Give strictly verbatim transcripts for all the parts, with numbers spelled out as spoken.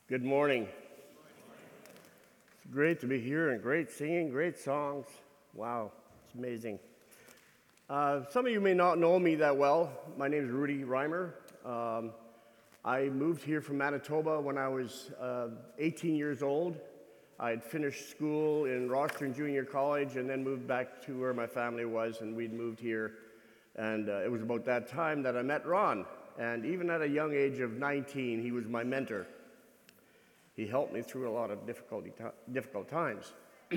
Good morning. It's great to be here and great singing, great songs. Wow, it's amazing. Uh, some of you may not know me that well. My name is Rudy Reimer. Um, I moved here from Manitoba when I was uh, eighteen years old. I had finished school in Rostron Junior College and then moved back to where my family was, and we'd moved here. And uh, it was about that time that I met Ron. And even at a young age of nineteen, he was my mentor. He helped me through a lot of difficulty difficult times.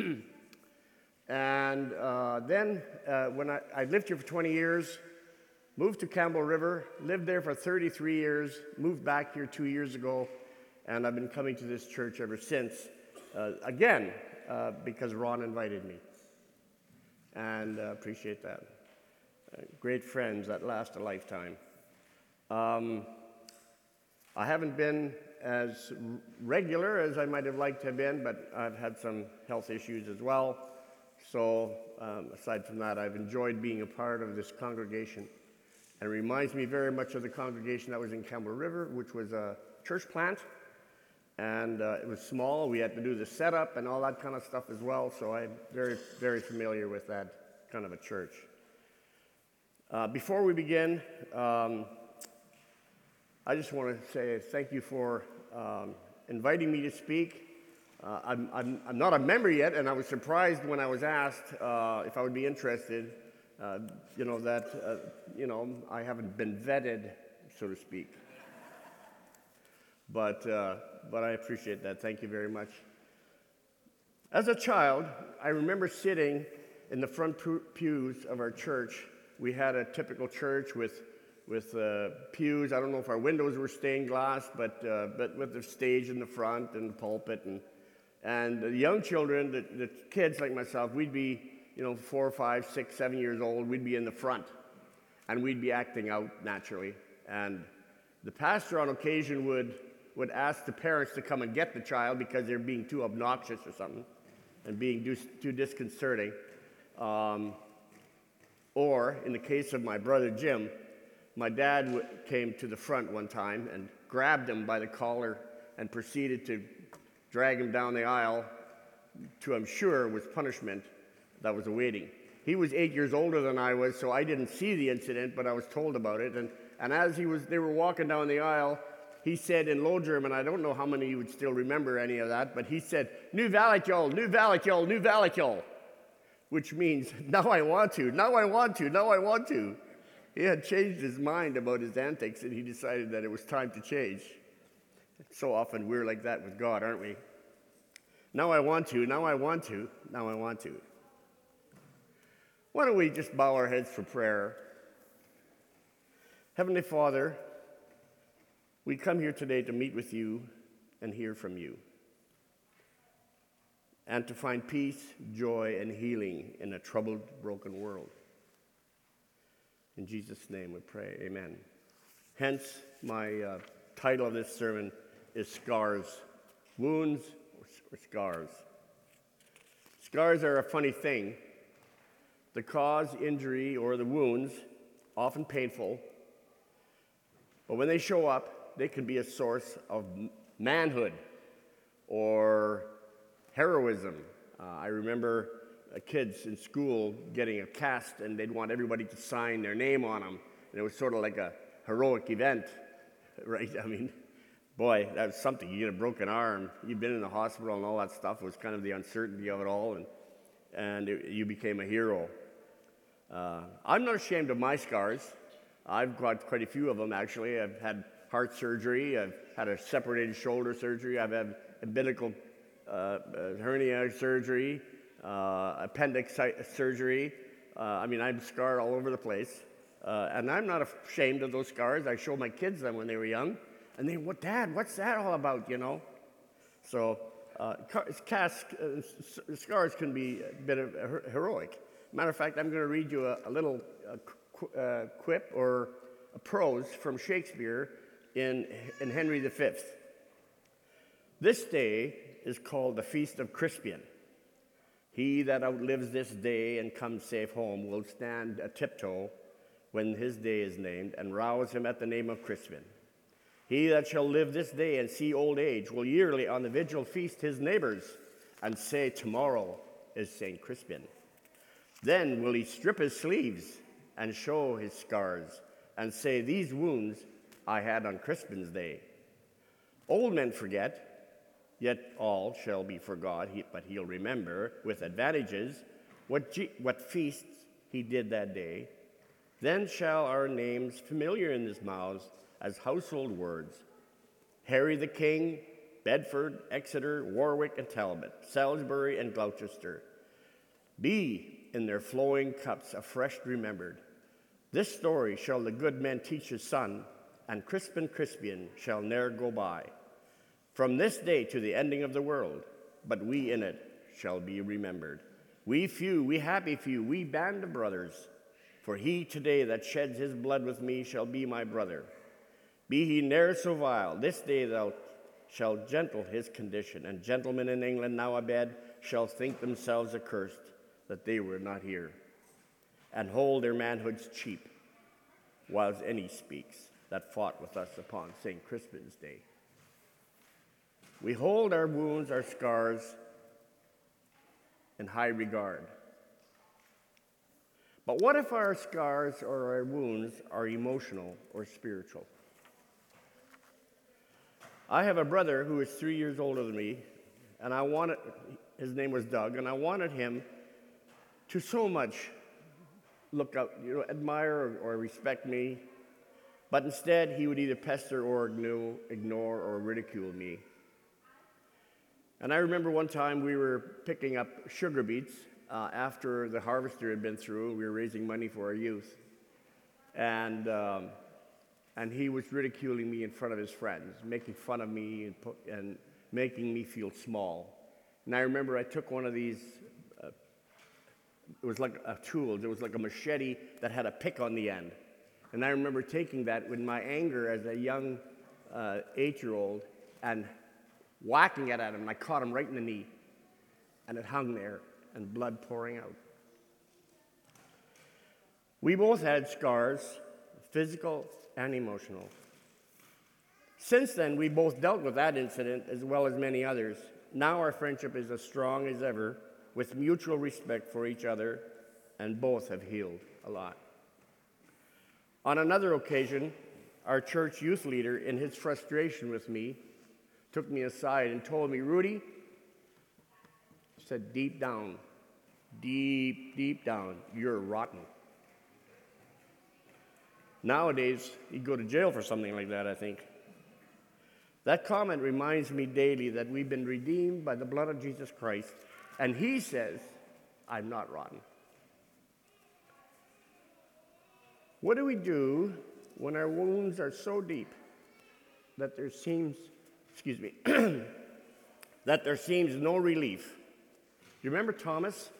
and uh, then, uh, when I, I lived here for twenty years, moved to Campbell River, lived there for thirty-three years, moved back here two years ago, and I've been coming to this church ever since. Uh, again, uh, because Ron invited me, and uh, appreciate that. Uh, great friends that last a lifetime. Um, I haven't been as regular as I might have liked to have been, but I've had some health issues as well. So um, aside from that, I've enjoyed being a part of this congregation. And it reminds me very much of the congregation that was in Campbell River, which was a church plant. And uh, it was small. We had to do the setup and all that kind of stuff as well. So I'm very, very familiar with that kind of a church. Uh, before we begin, um, I just want to say thank you for um, inviting me to speak. Uh, I'm, I'm, I'm not a member yet, and I was surprised when I was asked uh, if I would be interested. Uh, you know that uh, you know I haven't been vetted, so to speak. But uh, but I appreciate that. Thank you very much. As a child, I remember sitting in the front pews of our church. We had a typical church with. with uh, pews. I don't know if our windows were stained glass, but uh, but with the stage in the front and the pulpit, and and the young children, the, the kids like myself, we'd be, you know, four, five, six, seven years old. We'd be in the front, and we'd be acting out naturally. And the pastor on occasion would would ask the parents to come and get the child because they're being too obnoxious or something, and being too, too disconcerting. Um, or in the case of my brother Jim, my dad w- came to the front one time and grabbed him by the collar and proceeded to drag him down the aisle to, I'm sure, was punishment that was awaiting. He was eight years older than I was, so I didn't see the incident, but I was told about it. And, and as he was, they were walking down the aisle, he said in Low German, I don't know how many of you would still remember any of that, but he said, "Nu Valikjol, Nu Valikjol, Nu Valikjol," which means, now I want to, now I want to, now I want to. He had changed his mind about his antics, and he decided that it was time to change. So often we're like that with God, aren't we? Now I want to, now I want to, now I want to. Why don't we just bow our heads for prayer? Heavenly Father, we come here today to meet with you and hear from you, and to find peace, joy, and healing in a troubled, broken world. In Jesus' name we pray, amen. Hence, my uh, title of this sermon is Scars, Wounds or Scars. Scars are a funny thing. The cause, injury, or the wounds, often painful, but when they show up, they can be a source of manhood or heroism. Uh, I remember Uh, kids in school getting a cast, and they'd want everybody to sign their name on them. And it was sort of like a heroic event, right? I mean, boy, that was something. You get a broken arm, you've been in the hospital and all that stuff. It was kind of the uncertainty of it all, and, and it, you became a hero. Uh, I'm not ashamed of my scars. I've got quite a few of them, actually. I've had heart surgery. I've had a separated shoulder surgery. I've had umbilical uh, uh, hernia surgery. Uh, appendix surgery. Uh, I mean, I'm scarred all over the place. Uh, and I'm not ashamed of those scars. I show my kids them when they were young. And they, what, Dad, what's that all about, you know? So uh, cast, uh, scars can be a bit of a heroic. Matter of fact, I'm going to read you a, a little uh, qu- uh, quip or a prose from Shakespeare in, in Henry the Fifth. This day is called the Feast of Crispian. He that outlives this day and comes safe home will stand a tiptoe when his day is named and rouse him at the name of Crispian. He that shall live this day and see old age will yearly on the vigil feast his neighbors and say, tomorrow is Saint Crispin. Then will he strip his sleeves and show his scars and say, these wounds I had on Crispin's day. Old men forget, yet all shall be forgot, he, but he'll remember with advantages what, G- what feasts he did that day. Then shall our names familiar in his mouths as household words, Harry the King, Bedford, Exeter, Warwick, and Talbot, Salisbury, and Gloucester, be in their flowing cups afresh remembered. This story shall the good men teach his son, and Crispin Crispian shall ne'er go by, from this day to the ending of the world, but we in it shall be remembered. We few, we happy few, we band of brothers, for he today that sheds his blood with me shall be my brother. Be he ne'er so vile, this day thou shalt gentle his condition, and gentlemen in England now abed shall think themselves accursed that they were not here, and hold their manhoods cheap, whiles any speaks that fought with us upon Saint Crispin's day. We hold our wounds, our scars in high regard. But what if our scars or our wounds are emotional or spiritual? I have a brother who is three years older than me, and I wanted, his name was Doug, and I wanted him to so much look up, you know, admire or, or respect me, but instead he would either pester or ignore, ignore or ridicule me. And I remember one time we were picking up sugar beets uh, after the harvester had been through. We were raising money for our youth, and um, and he was ridiculing me in front of his friends, making fun of me and, put, and making me feel small. And I remember I took one of these. Uh, it was like a tool. It was like a machete that had a pick on the end. And I remember taking that with my anger as a young uh, eight-year-old and whacking it at him. I caught him right in the knee, and it hung there, and blood pouring out. We both had scars, physical and emotional. Since then, we both dealt with that incident as well as many others. Now our friendship is as strong as ever, with mutual respect for each other, and both have healed a lot. On another occasion, our church youth leader, in his frustration with me, took me aside and told me, Rudy, said, deep down, deep, deep down, you're rotten. Nowadays, you'd go to jail for something like that, I think. That comment reminds me daily that we've been redeemed by the blood of Jesus Christ, and he says, I'm not rotten. What do we do when our wounds are so deep that there seems, excuse me, that there seems no relief? You remember Thomas?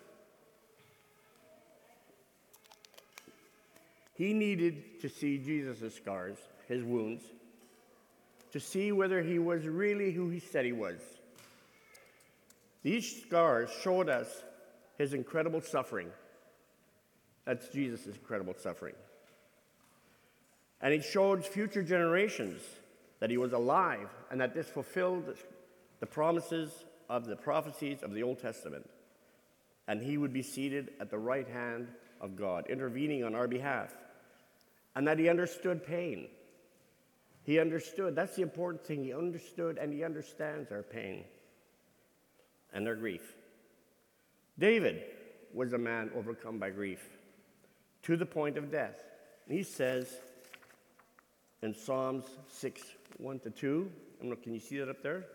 He needed to see Jesus' scars, his wounds, to see whether he was really who he said he was. These scars showed us his incredible suffering. That's Jesus' incredible suffering. And it showed future generations that he was alive and that this fulfilled the promises of the prophecies of the Old Testament. And he would be seated at the right hand of God, intervening on our behalf. And that he understood pain. He understood. That's the important thing. He understood and he understands our pain and our grief. David was a man overcome by grief to the point of death. He says in Psalms six, one to two, can you see that up there?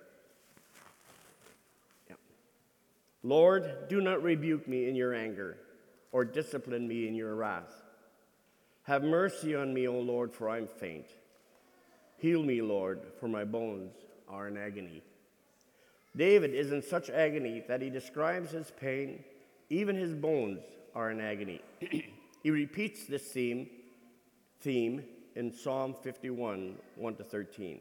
Yeah. Lord, do not rebuke me in your anger or discipline me in your wrath. Have mercy on me, O Lord, for I am faint. Heal me, Lord, for my bones are in agony. David is in such agony that he describes his pain. Even his bones are in agony. He repeats this theme, theme in Psalm fifty-one, one to thirteen.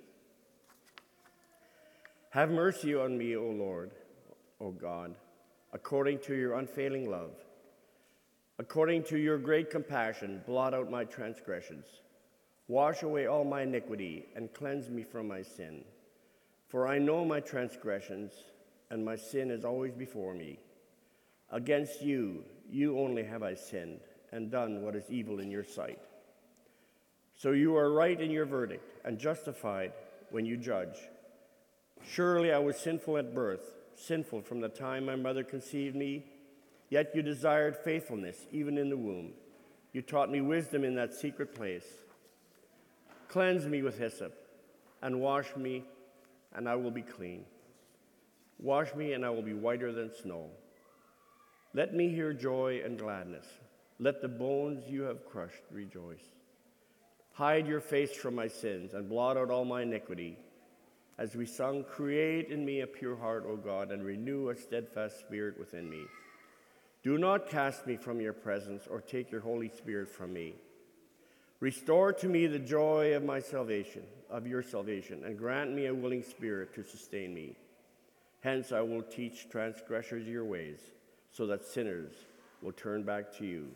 Have mercy on me, O Lord, O God, according to your unfailing love. According to your great compassion, blot out my transgressions. Wash away all my iniquity and cleanse me from my sin. For I know my transgressions, and my sin is always before me. Against you, you only have I sinned, and done what is evil in your sight. So you are right in your verdict, and justified when you judge. Surely I was sinful at birth, sinful from the time my mother conceived me. Yet you desired faithfulness even in the womb. You taught me wisdom in that secret place. Cleanse me with hyssop, and wash me, and I will be clean. Wash me, and I will be whiter than snow. Let me hear joy and gladness. Let the bones you have crushed rejoice. Hide your face from my sins, and blot out all my iniquity. As we sung, create in me a pure heart, O God, and renew a steadfast spirit within me. Do not cast me from your presence, or take your Holy Spirit from me. Restore to me the joy of my salvation, of your salvation, and grant me a willing spirit to sustain me. Hence I will teach transgressors your ways, so that sinners will turn back to you.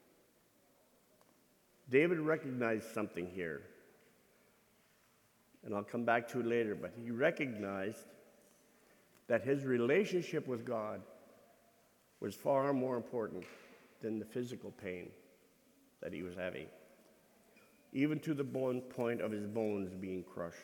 David recognized something here, and I'll come back to it later, but he recognized that his relationship with God was far more important than the physical pain that he was having, even to the bone point of his bones being crushed.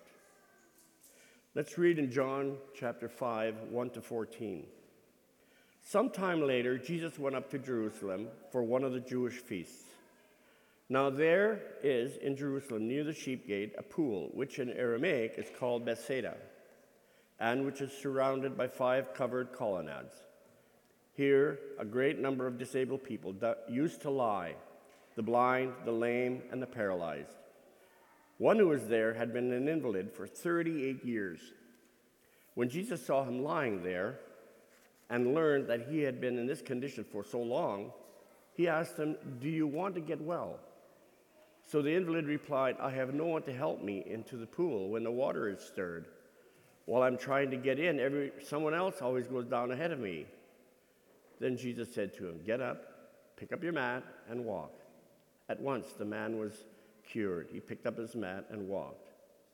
Let's read in John chapter five, one to fourteen. Sometime later, Jesus went up to Jerusalem for one of the Jewish feasts. Now there is in Jerusalem near the sheep gate a pool, which in Aramaic is called Bethsaida, and which is surrounded by five covered colonnades. Here a great number of disabled people used to lie, the blind, the lame, and the paralyzed. One who was there had been an invalid for thirty-eight years. When Jesus saw him lying there and learned that he had been in this condition for so long, he asked him, "Do you want to get well?" So the invalid replied, "I have no one to help me into the pool when the water is stirred. While I'm trying to get in, every, someone else always goes down ahead of me." Then Jesus said to him, "Get up, pick up your mat, and walk." At once the man was cured. He picked up his mat and walked.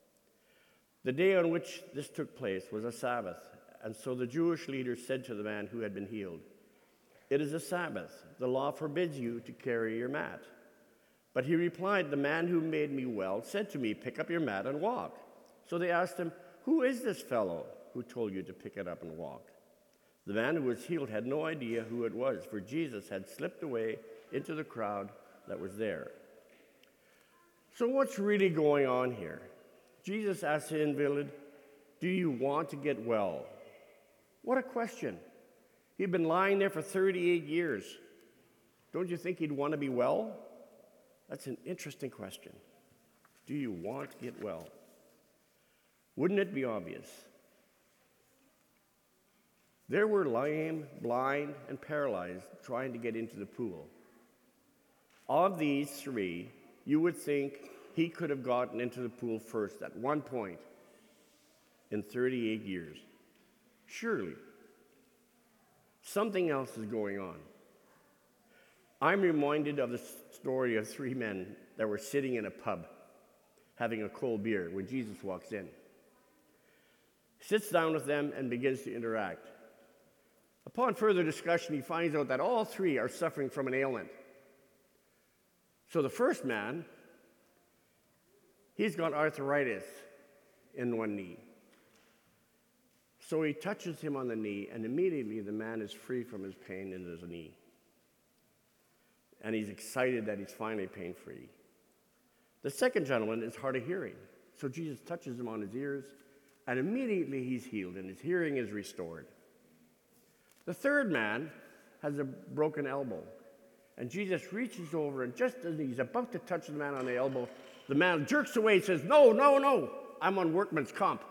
The day on which this took place was a Sabbath, and so the Jewish leaders said to the man who had been healed, "It is a Sabbath. The law forbids you to carry your mat." But he replied, "The man who made me well said to me, 'Pick up your mat and walk.'" So they asked him, "Who is this fellow who told you to pick it up and walk?" The man who was healed had no idea who it was, for Jesus had slipped away into the crowd that was there. So what's really going on here? Jesus asked the invalid, "Do you want to get well?" What a question. He'd been lying there for thirty-eight years. Don't you think he'd want to be well? That's an interesting question. Do you want to get well? Wouldn't it be obvious? There were lame, blind, and paralyzed trying to get into the pool. Of these three, you would think he could have gotten into the pool first at one point in thirty-eight years. Surely. Something else is going on. I'm reminded of the story of three men that were sitting in a pub having a cold beer when Jesus walks in. He sits down with them and begins to interact. Upon further discussion, he finds out that all three are suffering from an ailment. So the first man, he's got arthritis in one knee. So he touches him on the knee, and immediately the man is free from his pain in his knee. And he's excited that he's finally pain-free. The second gentleman is hard of hearing. So Jesus touches him on his ears, and immediately he's healed, and his hearing is restored. The third man has a broken elbow. And Jesus reaches over, and just as he's about to touch the man on the elbow, the man jerks away and says, "No, no, no, I'm on workman's comp."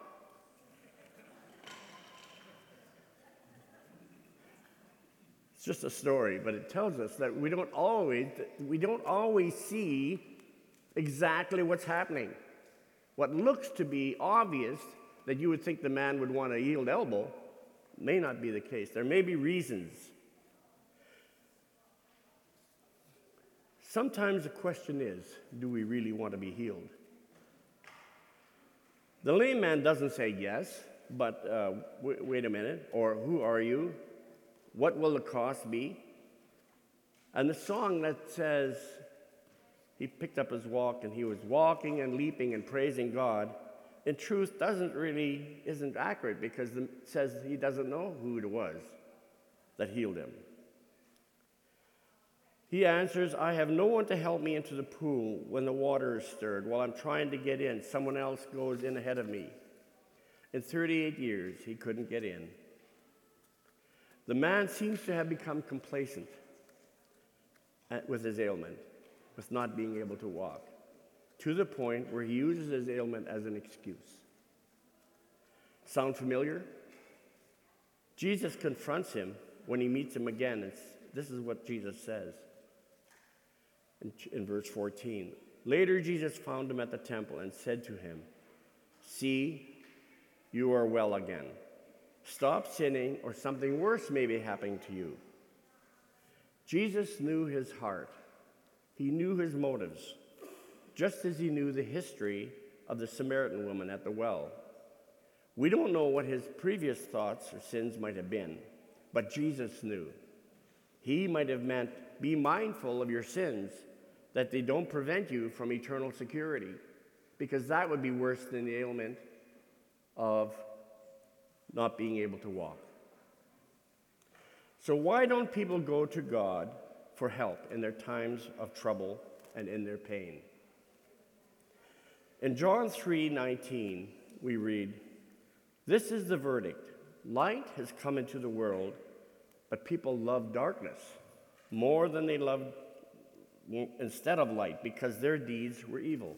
It's just a story, but it tells us that we don't always, we don't always see exactly what's happening. What looks to be obvious, that you would think the man would want a healed elbow, may not be the case. There may be reasons. Sometimes the question is, do we really want to be healed? The lame man doesn't say yes, but uh, w- wait a minute, or who are you? What will the cost be? And the song that says he picked up his walk and he was walking and leaping and praising God, in truth doesn't really, isn't accurate because it says he doesn't know who it was that healed him. He answers, I have no one to help me into the pool when the water is stirred. While I'm trying to get in, someone else goes in ahead of me. In thirty-eight years, he couldn't get in. The man seems to have become complacent with his ailment, with not being able to walk, to the point where he uses his ailment as an excuse. Sound familiar? Jesus confronts him when he meets him again. It's, this is what Jesus says in, in verse fourteen. Later, Jesus found him at the temple and said to him, see, you are well again. Stop sinning, or something worse may be happening to you. Jesus knew his heart. He knew his motives, just as he knew the history of the Samaritan woman at the well. We don't know what his previous thoughts or sins might have been, but Jesus knew. He might have meant, be mindful of your sins, that they don't prevent you from eternal security, because that would be worse than the ailment of not being able to walk. So why don't people go to God for help in their times of trouble and in their pain? In John three nineteen, we read, this is the verdict. Light has come into the world, but people love darkness more than they loved instead of light because their deeds were evil.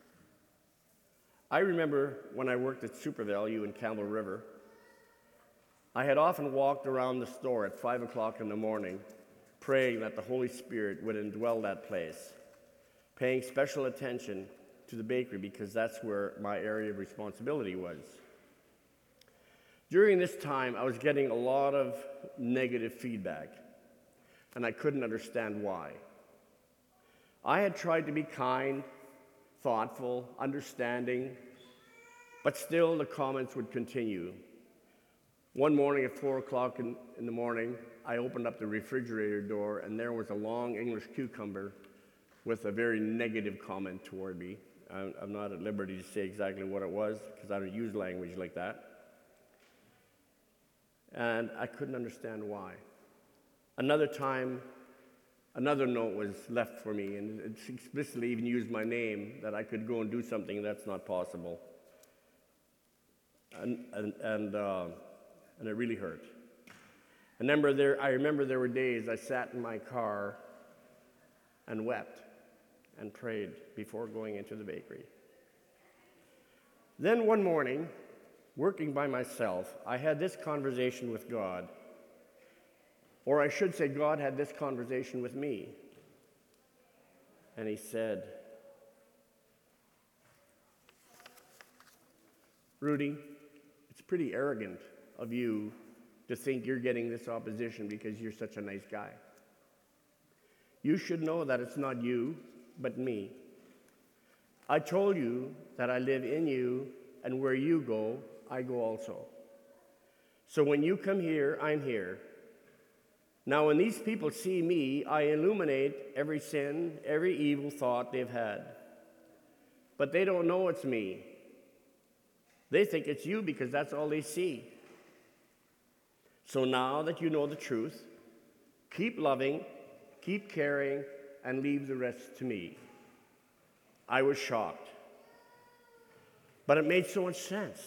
I remember when I worked at Super Value in Campbell River, I had often walked around the store at five o'clock in the morning, praying that the Holy Spirit would indwell that place, paying special attention to the bakery because that's where my area of responsibility was. During this time, I was getting a lot of negative feedback, and I couldn't understand why. I had tried to be kind, thoughtful, understanding, but still the comments would continue. One morning at four o'clock in, in the morning, I opened up the refrigerator door, and there was a long English cucumber with a very negative comment toward me. I'm, I'm not at liberty to say exactly what it was, because I don't use language like that. And I couldn't understand why. Another time, another note was left for me, and it explicitly even used my name, that I could go and do something that's not possible. And, and, and, uh, and it really hurt. I remember, there, I remember there were days I sat in my car and wept and prayed before going into the bakery. Then one morning, working by myself, I had this conversation with God. Or I should say, God had this conversation with me. And he said, Rudy, it's pretty arrogant of you to think you're getting this opposition because you're such a nice guy. You should know that it's not you, but me. I told you that I live in you, and where you go, I go also. So when you come here, I'm here. Now when these people see me, I illuminate every sin, every evil thought they've had. But they don't know it's me. They think it's you because that's all they see. So now that you know the truth, keep loving, keep caring, and leave the rest to me. I was shocked. But it made so much sense.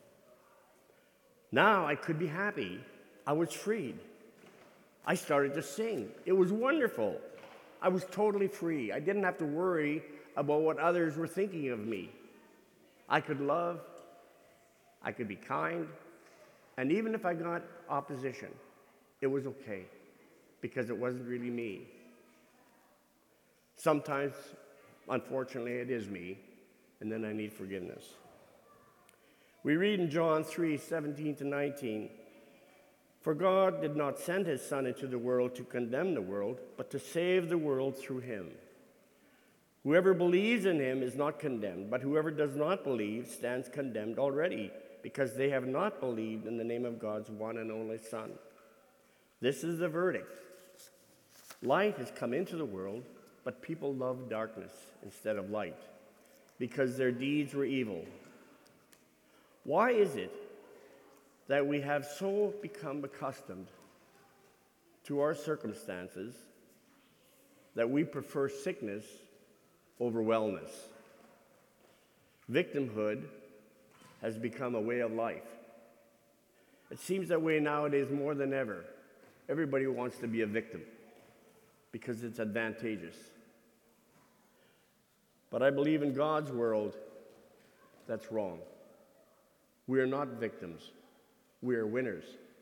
Now I could be happy. I was freed. I started to sing. It was wonderful. I was totally free. I didn't have to worry about what others were thinking of me. I could love, I could be kind, and even if I got opposition, it was okay, because it wasn't really me. Sometimes, unfortunately, it is me, and then I need forgiveness. We read in John three, seventeen to nineteen, for God did not send his Son into the world to condemn the world, but to save the world through him. Whoever believes in him is not condemned, but whoever does not believe stands condemned already, because they have not believed in the name of God's one and only Son. This is the verdict. Light has come into the world, but people love darkness instead of light, because their deeds were evil. Why is it that we have so become accustomed to our circumstances that we prefer sickness over wellness? Victimhood has become a way of life. It seems that way nowadays more than ever. Everybody wants to be a victim because it's advantageous. But I believe in God's world, that's wrong. We are not victims. We are winners.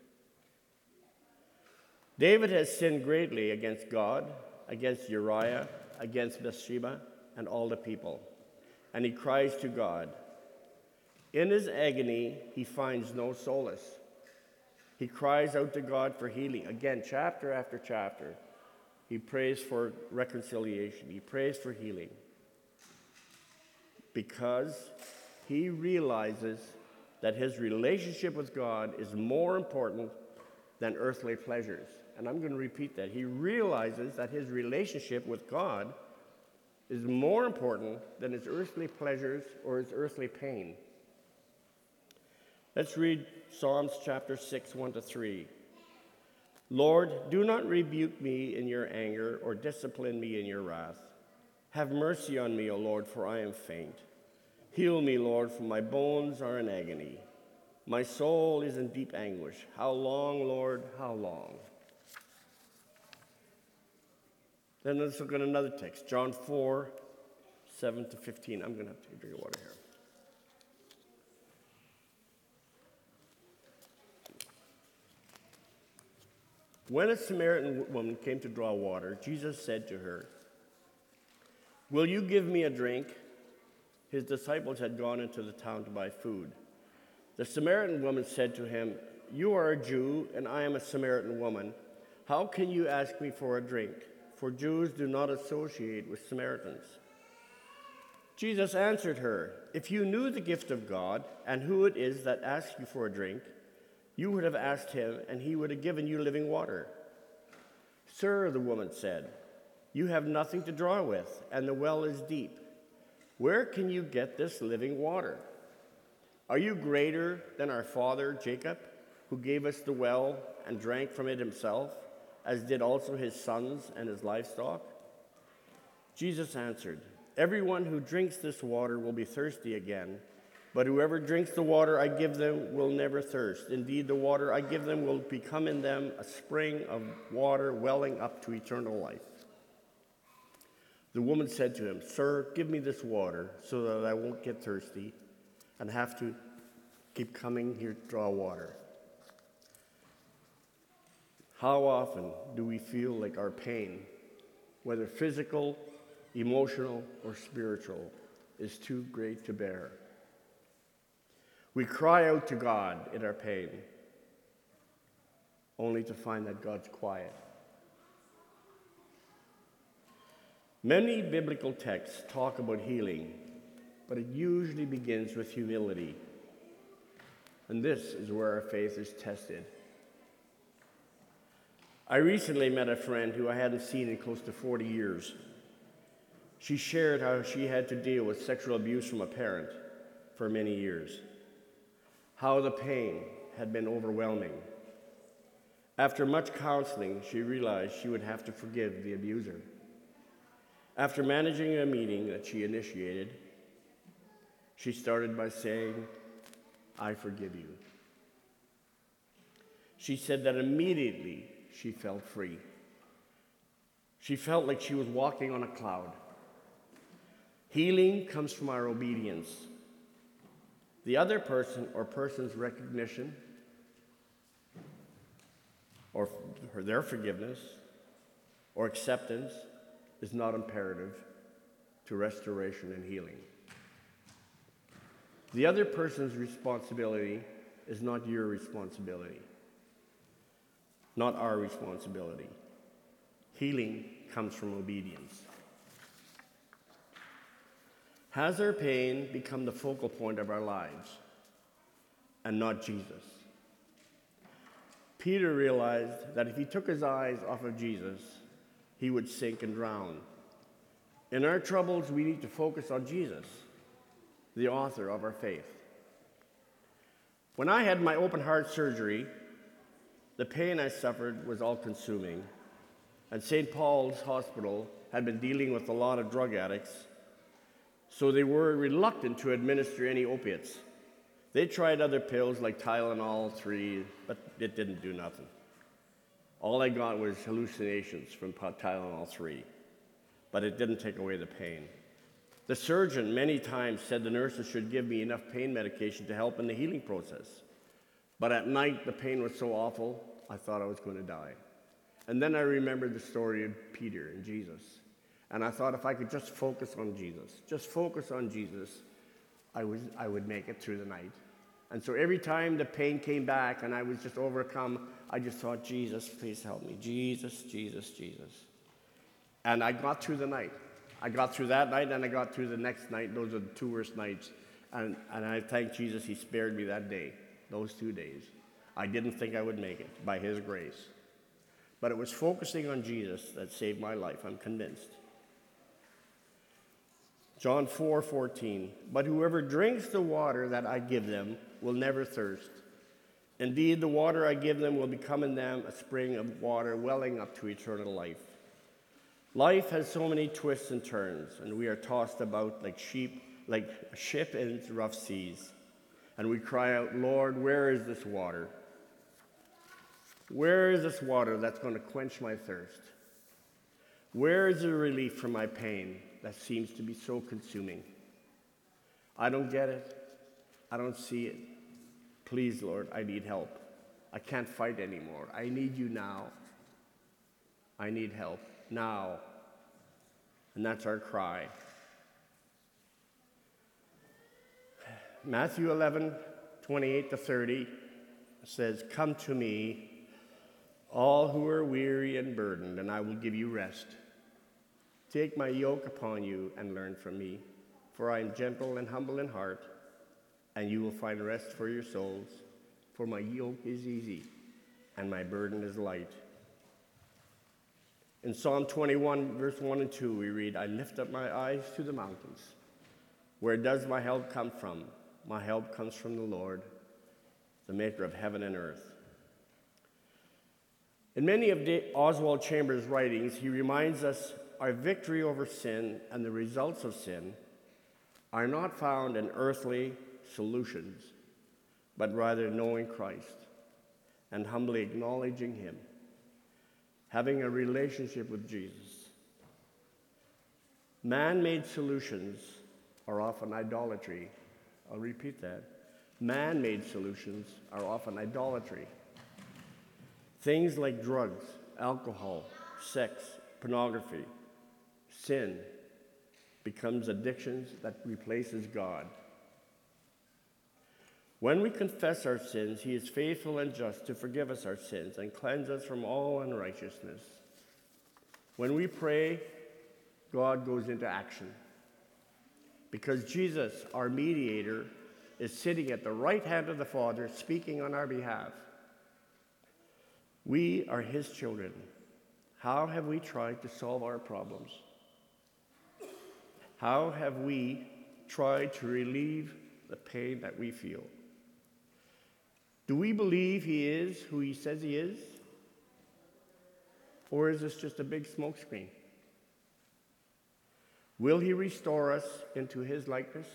David has sinned greatly against God, against Uriah, against Bathsheba, and all the people. And he cries to God. In his agony, he finds no solace. He cries out to God for healing. Again, chapter after chapter, he prays for reconciliation. He prays for healing. Because he realizes that his relationship with God is more important than earthly pleasures. And I'm going to repeat that. He realizes that his relationship with God is more important than his earthly pleasures or his earthly pain. Let's read Psalms chapter six, one to three. Lord, do not rebuke me in your anger or discipline me in your wrath. Have mercy on me, O Lord, for I am faint. Heal me, Lord, for my bones are in agony. My soul is in deep anguish. How long, Lord, how long? Then let's look at another text, John four, seven to fifteen. I'm going to have to take a drink of water here. When a Samaritan woman came to draw water, Jesus said to her, "Will you give me a drink?" His disciples had gone into the town to buy food. The Samaritan woman said to him, "You are a Jew, and I am a Samaritan woman. How can you ask me for a drink? For Jews do not associate with Samaritans." Jesus answered her, "If you knew the gift of God and who it is that asks you for a drink, you would have asked him, and he would have given you living water." "Sir," the woman said, "you have nothing to draw with, and the well is deep. Where can you get this living water? Are you greater than our father Jacob, who gave us the well and drank from it himself, as did also his sons and his livestock?" Jesus answered, "Everyone who drinks this water will be thirsty again, but whoever drinks the water I give them will never thirst. Indeed, the water I give them will become in them a spring of water welling up to eternal life." The woman said to him, "Sir, give me this water so that I won't get thirsty and have to keep coming here to draw water." How often do we feel like our pain, whether physical, emotional, or spiritual, is too great to bear? We cry out to God in our pain, only to find that God's quiet. Many biblical texts talk about healing, but it usually begins with humility. And this is where our faith is tested. I recently met a friend who I hadn't seen in close to forty years. She shared how she had to deal with sexual abuse from a parent for many years, how the pain had been overwhelming. After much counseling, she realized she would have to forgive the abuser. After managing a meeting that she initiated, she started by saying, "I forgive you." She said that immediately she felt free. She felt like she was walking on a cloud. Healing comes from our obedience. The other person or person's recognition or their forgiveness or acceptance is not imperative to restoration and healing. The other person's responsibility is not your responsibility, not our responsibility. Healing comes from obedience. Has our pain become the focal point of our lives and not Jesus? Peter realized that if he took his eyes off of Jesus, he would sink and drown. In our troubles, we need to focus on Jesus, the author of our faith. When I had my open heart surgery, the pain I suffered was all-consuming, and Saint Paul's Hospital had been dealing with a lot of drug addicts, so they were reluctant to administer any opiates. They tried other pills like Tylenol three, but it didn't do nothing. All I got was hallucinations from Tylenol three, but it didn't take away the pain. The surgeon many times said the nurses should give me enough pain medication to help in the healing process. But at night, the pain was so awful, I thought I was going to die. And then I remembered the story of Peter and Jesus. And I thought if I could just focus on Jesus, just focus on Jesus, I, was, I would make it through the night. And so every time the pain came back and I was just overcome, I just thought, Jesus, please help me. Jesus, Jesus, Jesus. And I got through the night. I got through that night and I got through the next night. Those are the two worst nights. And, and I thank Jesus he spared me that day, those two days. I didn't think I would make it by his grace. But it was focusing on Jesus that saved my life, I'm convinced. John four fourteen, but whoever drinks the water that I give them will never thirst. Indeed, the water I give them will become in them a spring of water welling up to eternal life. Life has so many twists and turns, and we are tossed about like sheep, like a ship in rough seas. And we cry out, Lord, where is this water? Where is this water that's going to quench my thirst? Where is the relief from my pain that seems to be so consuming? I don't get it. I don't see it. Please, Lord, I need help. I can't fight anymore. I need you now. I need help now. And that's our cry. Matthew eleven, twenty-eight to thirty says, come to me, all who are weary and burdened, and I will give you rest. Take my yoke upon you and learn from me, for I am gentle and humble in heart, and you will find rest for your souls. For my yoke is easy, and my burden is light. In Psalm twenty-one, verse one and two, we read, I lift up my eyes to the mountains. Where does my help come from? My help comes from the Lord, the maker of heaven and earth. In many of Oswald Chambers' writings, he reminds us our victory over sin and the results of sin are not found in earthly solutions, but rather knowing Christ and humbly acknowledging him, having a relationship with Jesus. Man-made solutions are often idolatry. I'll repeat that. Man-made solutions are often idolatry. Things like drugs, alcohol, sex, pornography, sin becomes addictions that replaces God. When we confess our sins, he is faithful and just to forgive us our sins and cleanse us from all unrighteousness. When we pray, God goes into action. Because Jesus, our mediator, is sitting at the right hand of the Father, speaking on our behalf. We are his children. How have we tried to solve our problems? How have we tried to relieve the pain that we feel? Do we believe he is who he says he is? Or is this just a big smokescreen? Will he restore us into his likeness?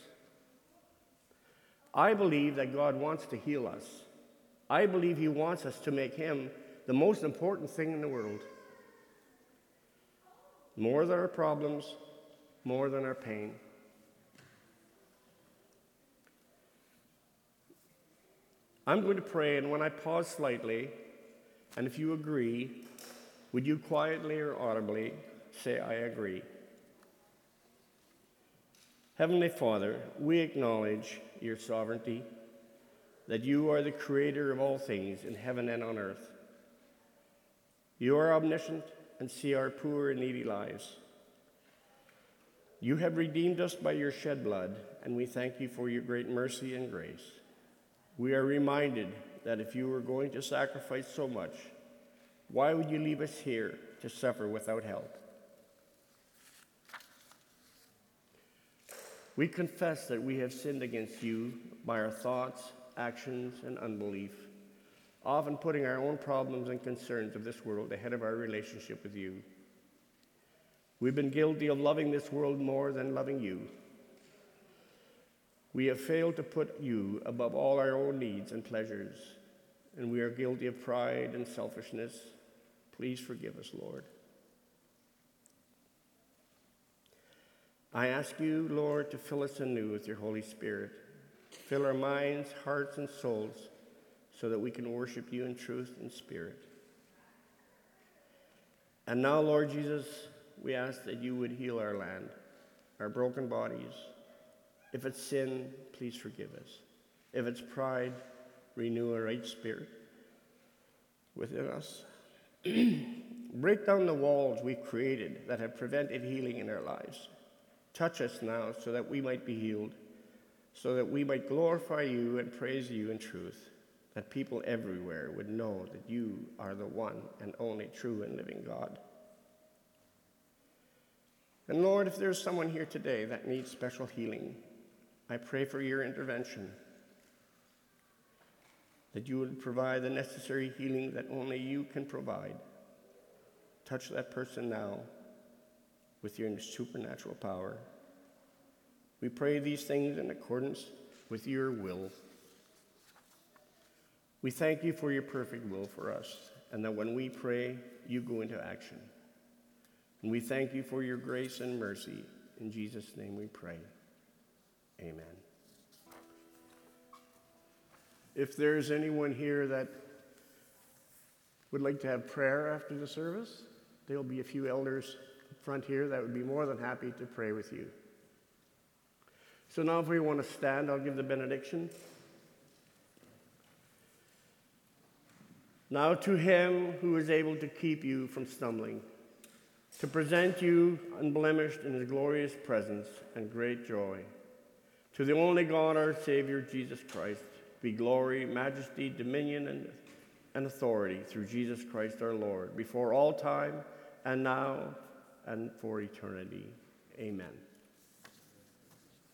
I believe that God wants to heal us. I believe he wants us to make him the most important thing in the world. More than our problems, more than our pain. I'm going to pray, and when I pause slightly, and if you agree, would you quietly or audibly say, I agree? Heavenly Father, we acknowledge your sovereignty, that you are the creator of all things in heaven and on earth. You are omniscient and see our poor and needy lives. You have redeemed us by your shed blood, and we thank you for your great mercy and grace. We are reminded that if you were going to sacrifice so much, why would you leave us here to suffer without help? We confess that we have sinned against you by our thoughts, actions, and unbelief, often putting our own problems and concerns of this world ahead of our relationship with you. We've been guilty of loving this world more than loving you. We have failed to put you above all our own needs and pleasures, and we are guilty of pride and selfishness. Please forgive us, Lord. I ask you, Lord, to fill us anew with your Holy Spirit. Fill our minds, hearts, and souls so that we can worship you in truth and spirit. And now, Lord Jesus, we ask that you would heal our land, our broken bodies. If it's sin, please forgive us. If it's pride, renew a right spirit within us. Break down the walls we've created that have prevented healing in our lives. Touch us now so that we might be healed, so that we might glorify you and praise you in truth, that people everywhere would know that you are the one and only true and living God. And Lord, if there's someone here today that needs special healing, I pray for your intervention, that you would provide the necessary healing that only you can provide. Touch that person now with your supernatural power. We pray these things in accordance with your will. We thank you for your perfect will for us, and that when we pray, you go into action. And we thank you for your grace and mercy. In Jesus' name we pray. Amen. If there's anyone here that would like to have prayer after the service, there'll be a few elders up front here that would be more than happy to pray with you. So now if we want to stand, I'll give the benediction. Now to him who is able to keep you from stumbling, to present you unblemished in his glorious presence and great joy, to the only God, our Savior, Jesus Christ, be glory, majesty, dominion, and, and authority through Jesus Christ our Lord, before all time, and now, and for eternity. Amen.